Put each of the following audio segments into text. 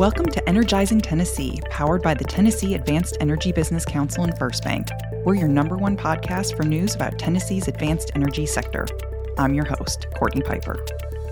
Welcome to Energizing Tennessee, powered by the Tennessee Advanced Energy Business Council and First Bank. We're your number one podcast for news about Tennessee's advanced energy sector. I'm your host, Courtney Piper.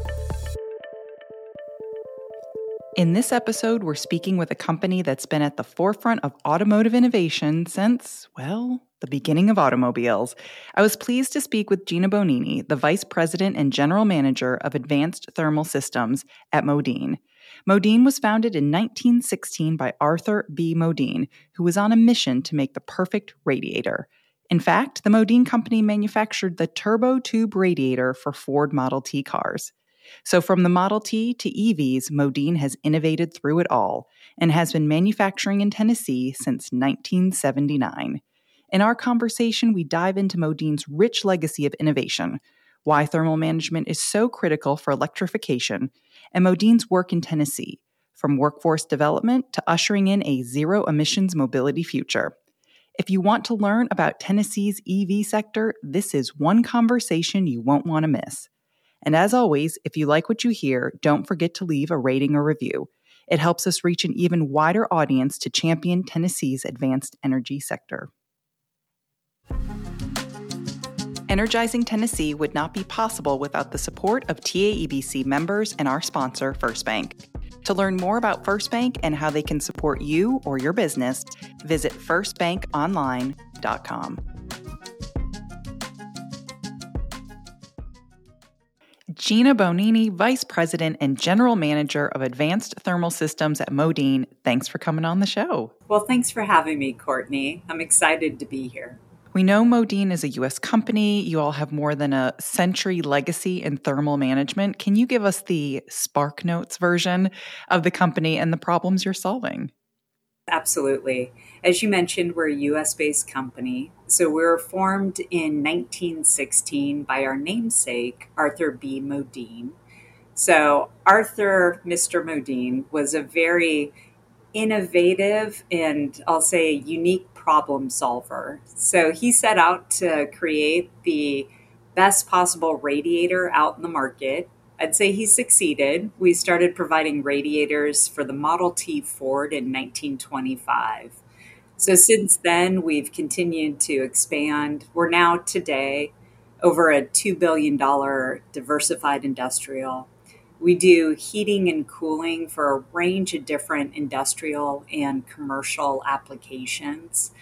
In this episode, we're speaking with a company that's been at the forefront of automotive innovation since, well, the beginning of automobiles. I was pleased to speak with Gina Bonini, the Vice President and General Manager of Advanced Thermal Systems at Modine. Modine was founded in 1916 by Arthur B. Modine, who was on a mission to make the perfect radiator. In fact, the Modine company manufactured the turbo tube radiator for Ford Model T cars. So from the Model T to EVs, Modine has innovated through it all and has been manufacturing in Tennessee since 1979. In our conversation, we dive into Modine's rich legacy of innovation, why thermal management is so critical for electrification, and Modine's work in Tennessee, from workforce development to ushering in a zero-emissions mobility future. If you want to learn about Tennessee's EV sector, this is one conversation you won't want to miss. And as always, if you like what you hear, don't forget to leave a rating or review. It helps us reach an even wider audience to champion Tennessee's advanced energy sector. Energizing Tennessee would not be possible without the support of TAEBC members and our sponsor, First Bank. To learn more about First Bank and how they can support you or your business, visit firstbankonline.com. Gina Bonini, Vice President and General Manager of Advanced Thermal Systems at Modine. Thanks for coming on the show. Well, thanks for having me, Courtney. I'm excited to be here. We know Modine is a U.S. company. You all have more than a century legacy in thermal management. Can you give us the Spark Notes version of the company and the problems you're solving? Absolutely. As you mentioned, we're a U.S.-based company. So we were formed in 1916 by our namesake, Arthur B. Modine. So Arthur, Mr. Modine, was a very innovative and I'll say unique problem solver. So he set out to create the best possible radiator out in the market. I'd say he succeeded. We started providing radiators for the Model T Ford in 1925. So since then, we've continued to expand. We're now today over a $2 billion diversified industrial. We do heating and cooling for a range of different industrial and commercial applications.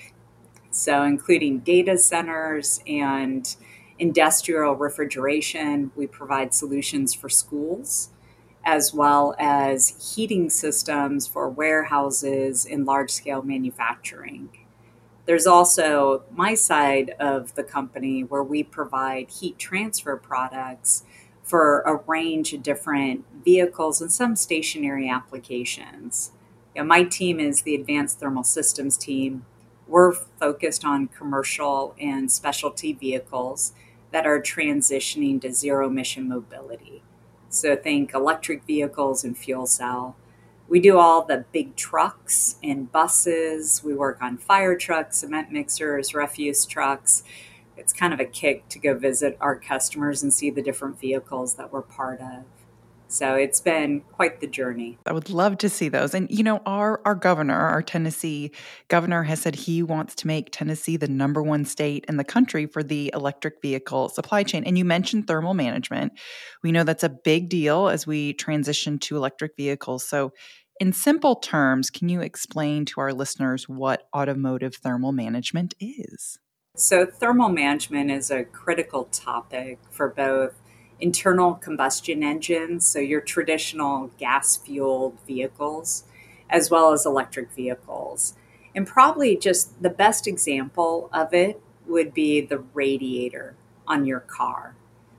So including data centers and industrial refrigeration. We provide solutions for schools, as well as heating systems for warehouses and large-scale manufacturing. There's also my side of the company where we provide heat transfer products for a range of different vehicles and some stationary applications. My team is the Advanced Thermal Systems team. We're focused on commercial and specialty vehicles that are transitioning to zero-emission mobility. So think electric vehicles and fuel cell. We do all the big trucks and buses. We work on fire trucks, cement mixers, refuse trucks. It's kind of a kick to go visit our customers and see the different vehicles that we're part of. So it's been quite the journey. I would love to see those. And, our governor, our Tennessee governor has said he wants to make Tennessee the number one state in the country for the electric vehicle supply chain. And you mentioned thermal management. We know that's a big deal as we transition to electric vehicles. So in simple terms, can you explain to our listeners what automotive thermal management is? So thermal management is a critical topic for both internal combustion engines, so your traditional gas-fueled vehicles, as well as electric vehicles. And probably just the best example of it would be the radiator on your car.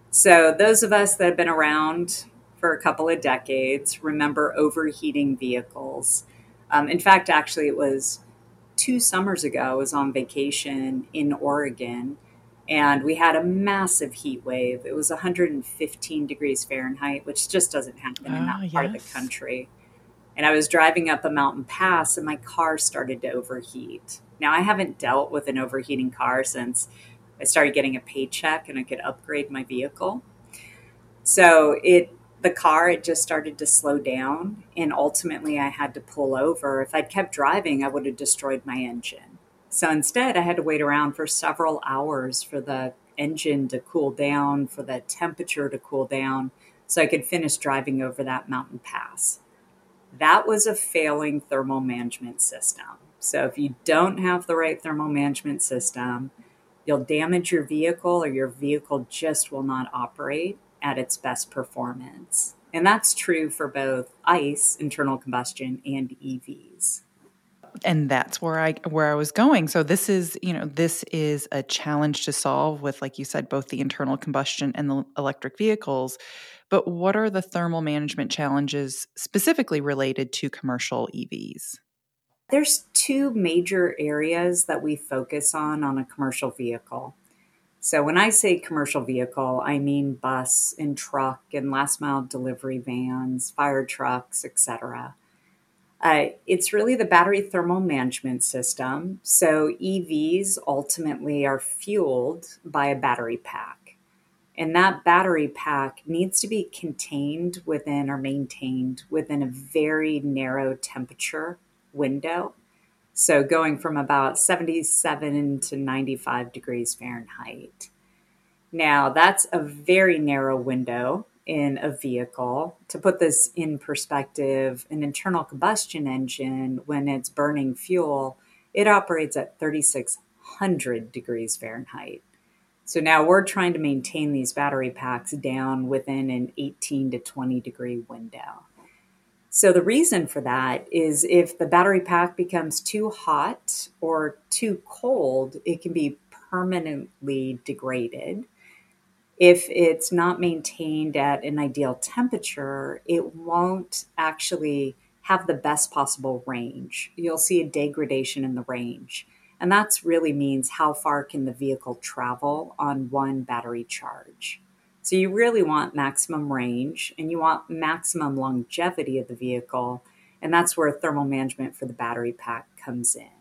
So those of us that have been around for a couple of decades remember overheating vehicles. In fact, actually, it was 2 summers ago, I was on vacation in Oregon, and we had a massive heat wave. It was 115 degrees Fahrenheit, which just doesn't happen in that part of the country. And I was driving up a mountain pass, and my car started to overheat. Now, I haven't dealt with an overheating car since I started getting a paycheck and I could upgrade my vehicle. So it The car, it just started to slow down, and ultimately I had to pull over. If I'd kept driving, I would have destroyed my engine. So instead, I had to wait around for several hours for the engine to cool down, for the temperature to cool down, so I could finish driving over that mountain pass. That was a failing thermal management system. So if you don't have the right thermal management system, you'll damage your vehicle, or your vehicle just will not operate at its best performance. And that's true for both ICE, internal combustion, and EVs. And that's where I was going. So this is a challenge to solve with, like you said, both the internal combustion and the electric vehicles. But what are the thermal management challenges specifically related to commercial EVs? There's two major areas that we focus on a commercial vehicle. So when I say commercial vehicle, I mean bus and truck and last mile delivery vans, fire trucks, etc. It's really the battery thermal management system. So EVs ultimately are fueled by a battery pack. And that battery pack needs to be contained within or maintained within a very narrow temperature window. So going from about 77 to 95 degrees Fahrenheit. Now, that's a very narrow window in a vehicle. To put this in perspective, an internal combustion engine, when it's burning fuel, it operates at 3,600 degrees Fahrenheit. So now we're trying to maintain these battery packs down within an 18 to 20 degree window. So the reason for that is if the battery pack becomes too hot or too cold, it can be permanently degraded. If it's not maintained at an ideal temperature, it won't actually have the best possible range. You'll see a degradation in the range. And that's really means how far can the vehicle travel on one battery charge. So you really want maximum range and you want maximum longevity of the vehicle. And that's where thermal management for the battery pack comes in.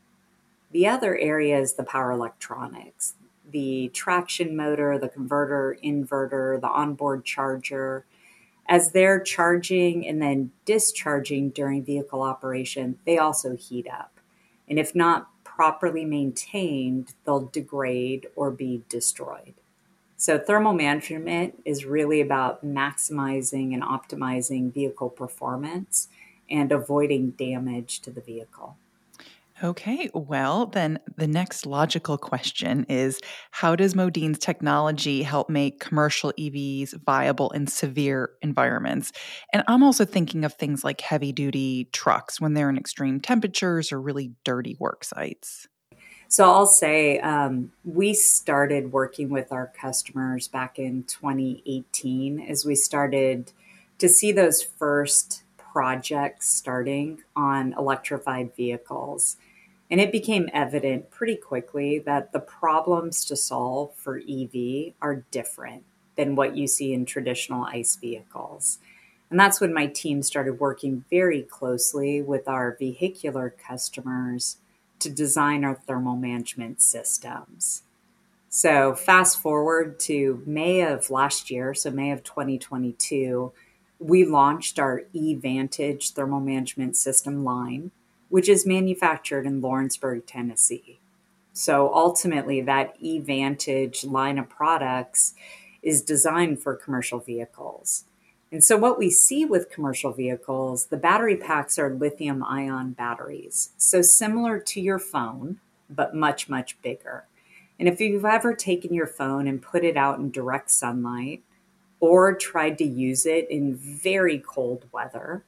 The other area is the power electronics, the traction motor, the converter, inverter, the onboard charger. As they're charging and then discharging during vehicle operation, they also heat up. And if not properly maintained, they'll degrade or be destroyed. So thermal management is really about maximizing and optimizing vehicle performance and avoiding damage to the vehicle. Okay, well, then the next logical question is, how does Modine's technology help make commercial EVs viable in severe environments? And I'm also thinking of things like heavy duty trucks when they're in extreme temperatures or really dirty work sites. So I'll say we started working with our customers back in 2018 as we started to see those first projects starting on electrified vehicles. And it became evident pretty quickly that the problems to solve for EV are different than what you see in traditional ICE vehicles. And that's when my team started working very closely with our vehicular customers to design our thermal management systems. So fast forward to May of last year, so May of 2022, we launched our eVantage thermal management system line, which is manufactured in Lawrenceburg, Tennessee. So ultimately, that eVantage line of products is designed for commercial vehicles. And so what we see with commercial vehicles, the battery packs are lithium ion batteries. So similar to your phone, but much, much bigger. And if you've ever taken your phone and put it out in direct sunlight or tried to use it in very cold weather,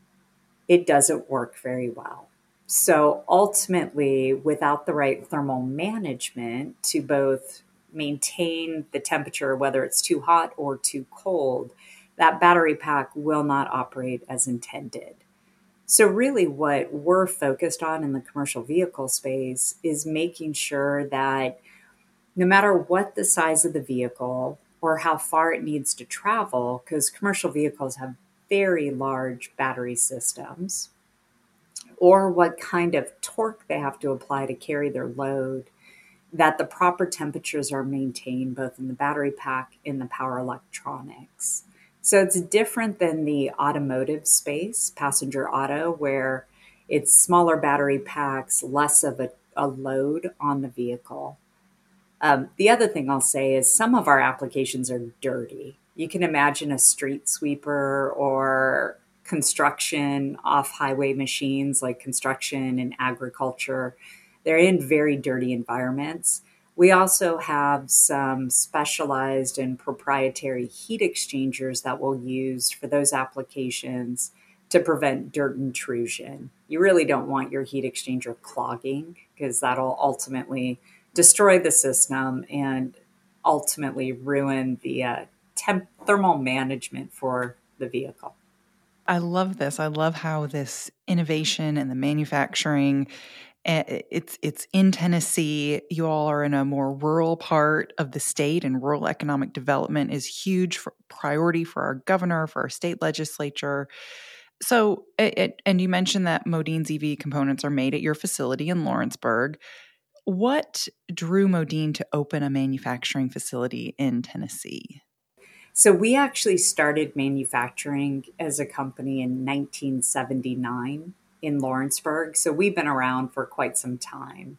it doesn't work very well. So ultimately, without the right thermal management to both maintain the temperature, whether it's too hot or too cold, that battery pack will not operate as intended. So really what we're focused on in the commercial vehicle space is making sure that no matter what the size of the vehicle or how far it needs to travel, because commercial vehicles have very large battery systems, or what kind of torque they have to apply to carry their load, that the proper temperatures are maintained both in the battery pack and the power electronics. So it's different than the automotive space, passenger auto, where it's smaller battery packs, less of a load on the vehicle. The other thing I'll say is some of our applications are dirty. You can imagine a street sweeper or construction off highway machines like construction and agriculture. They're in very dirty environments. We also have some specialized and proprietary heat exchangers that we'll use for those applications to prevent dirt intrusion. You really don't want your heat exchanger clogging because that'll ultimately destroy the system and ultimately ruin the thermal management for the vehicle. I love this. I love how this innovation and the manufacturing, it's in Tennessee. You all are in a more rural part of the state, and rural economic development is huge priority for our governor, for our state legislature. So, and you mentioned that Modine's EV components are made at your facility in Lawrenceburg. What drew Modine to open a manufacturing facility in Tennessee? So we actually started manufacturing as a company in 1979 in Lawrenceburg. So we've been around for quite some time.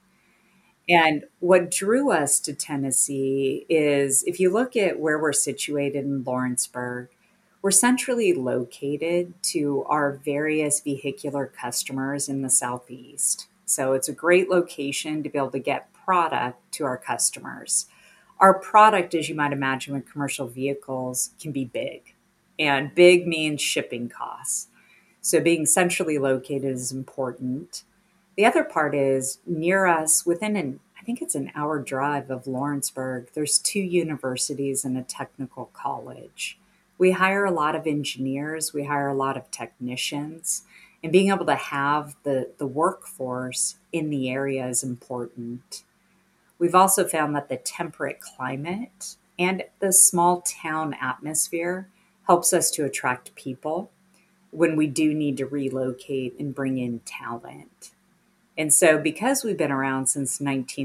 And what drew us to Tennessee is if you look at where we're situated in Lawrenceburg, we're centrally located to our various vehicular customers in the Southeast. So it's a great location to be able to get product to our customers. Our product, as you might imagine with commercial vehicles, can be big. And big means shipping costs. So being centrally located is important. The other part is near us, I think it's an hour drive of Lawrenceburg, there's 2 universities and a technical college. We hire a lot of engineers, we hire a lot of technicians, and being able to have the workforce in the area is important. We've also found that the temperate climate and the small town atmosphere helps us to attract people when we do need to relocate and bring in talent. And so, because we've been around since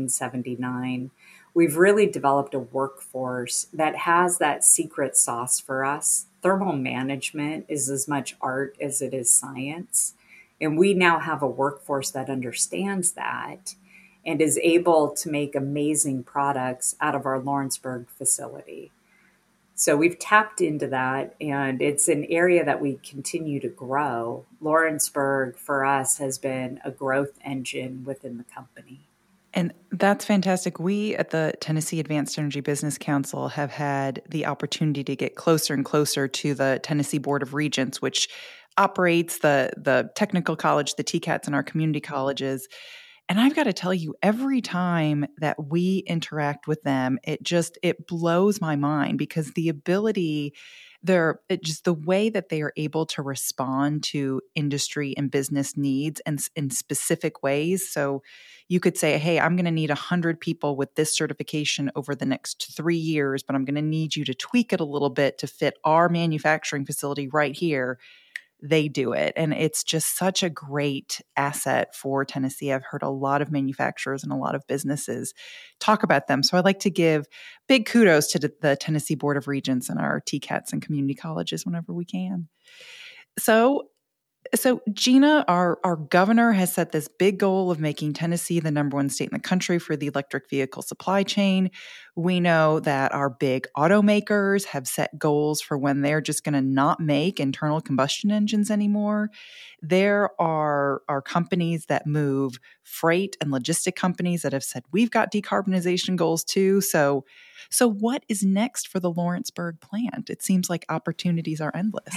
1979, we've really developed a workforce that has that secret sauce for us. Thermal management is as much art as it is science. And we now have a workforce that understands that and is able to make amazing products out of our Lawrenceburg facility. So we've tapped into that, and it's an area that we continue to grow. Lawrenceburg, for us, has been a growth engine within the company. And that's fantastic. We at the Tennessee Advanced Energy Business Council have had the opportunity to get closer and closer to the Tennessee Board of Regents, which operates the technical college, the TCATs in our community colleges. And I've got to tell you, every time that we interact with them, it blows my mind because the ability, just the way that they are able to respond to industry and business needs and in specific ways. So you could say, hey, I'm going to need 100 people with this certification over the next 3 years, but I'm going to need you to tweak it a little bit to fit our manufacturing facility right here. They do it. And it's just such a great asset for Tennessee. I've heard a lot of manufacturers and a lot of businesses talk about them. So I'd like to give big kudos to the Tennessee Board of Regents and our TCATs and community colleges whenever we can. So Gina, our governor has set this big goal of making Tennessee the #1 state in the country for the electric vehicle supply chain. We know that our big automakers have set goals for when they're just going to not make internal combustion engines anymore. There are companies that move freight and logistic companies that have said, we've got decarbonization goals too. So what is next for the Lawrenceburg plant? It seems like opportunities are endless.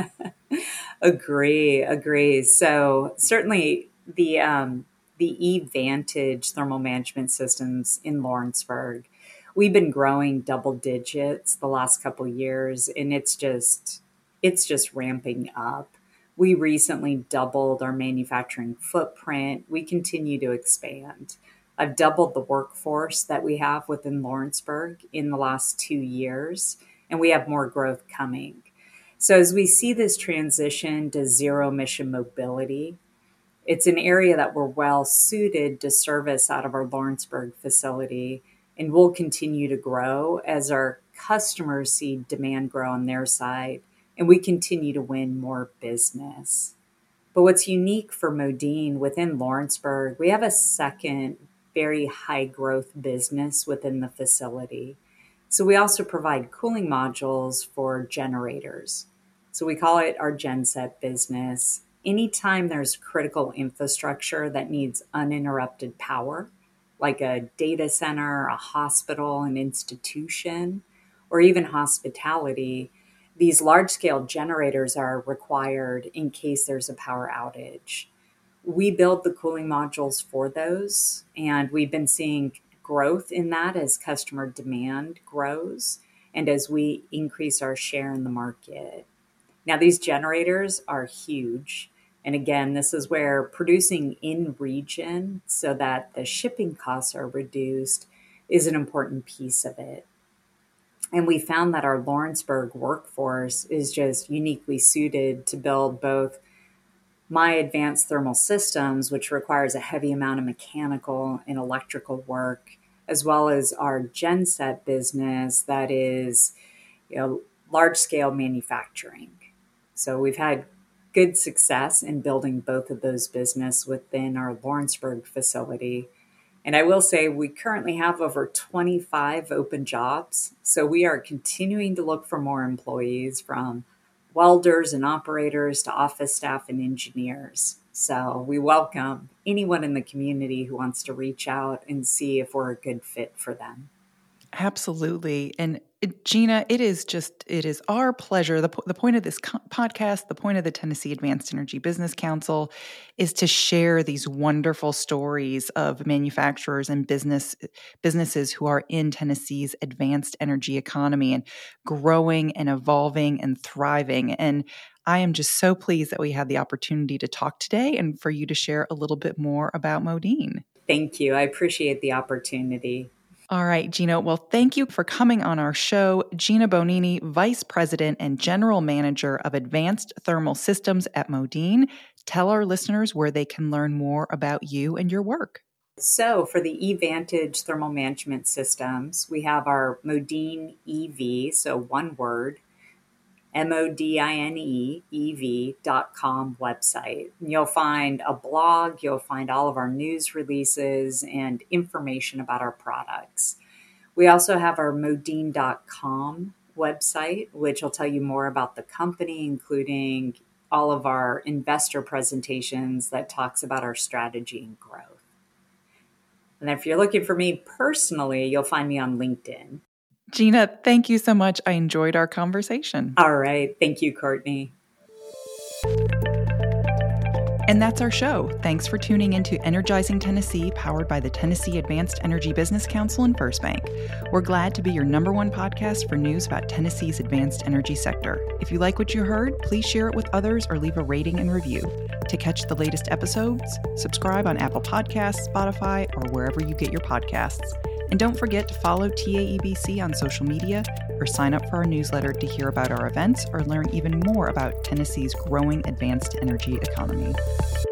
Agree. So certainly the eVantage thermal management systems in Lawrenceburg, we've been growing double digits the last couple of years, and it's just ramping up. We recently doubled our manufacturing footprint. We continue to expand. I've doubled the workforce that we have within Lawrenceburg in the last 2 years, and we have more growth coming. So as we see this transition to zero emission mobility, it's an area that we're well suited to service out of our Lawrenceburg facility, and we'll continue to grow as our customers see demand grow on their side and we continue to win more business. But what's unique for Modine within Lawrenceburg, we have a second very high growth business within the facility. So we also provide cooling modules for generators. So we call it our genset business. Anytime there's critical infrastructure that needs uninterrupted power, like a data center, a hospital, an institution, or even hospitality, these large-scale generators are required in case there's a power outage. We build the cooling modules for those, and we've been seeing growth in that as customer demand grows and as we increase our share in the market. Now, these generators are huge. And again, this is where producing in region so that the shipping costs are reduced is an important piece of it. And we found that our Lawrenceburg workforce is just uniquely suited to build both my advanced thermal systems, which requires a heavy amount of mechanical and electrical work, as well as our genset business that is, large scale manufacturing. So we've had good success in building both of those business within our Lawrenceburg facility. And I will say we currently have over 25 open jobs. So we are continuing to look for more employees, from welders and operators to office staff and engineers. So we welcome anyone in the community who wants to reach out and see if we're a good fit for them. Absolutely. And Gina, it is our pleasure. The point of this podcast, the point of the Tennessee Advanced Energy Business Council, is to share these wonderful stories of manufacturers and businesses who are in Tennessee's advanced energy economy and growing and evolving and thriving. And I am just so pleased that we had the opportunity to talk today and for you to share a little bit more about Modine. Thank you. I appreciate the opportunity. All right, Gina. Well, thank you for coming on our show. Gina Bonini, Vice President and General Manager of Advanced Thermal Systems at Modine. Tell our listeners where they can learn more about you and your work. So for the eVantage thermal management systems, we have our Modine EV, so one word, MODINE, EV.com website. You'll find a blog, you'll find all of our news releases and information about our products. We also have our Modine.com website, which will tell you more about the company, including all of our investor presentations that talks about our strategy and growth. And if you're looking for me personally, you'll find me on LinkedIn. Gina, thank you so much. I enjoyed our conversation. All right. Thank you, Courtney. And that's our show. Thanks for tuning into Energizing Tennessee, powered by the Tennessee Advanced Energy Business Council and First Bank. We're glad to be your #1 podcast for news about Tennessee's advanced energy sector. If you like what you heard, please share it with others or leave a rating and review. To catch the latest episodes, subscribe on Apple Podcasts, Spotify, or wherever you get your podcasts. And don't forget to follow TAEBC on social media or sign up for our newsletter to hear about our events or learn even more about Tennessee's growing advanced energy economy.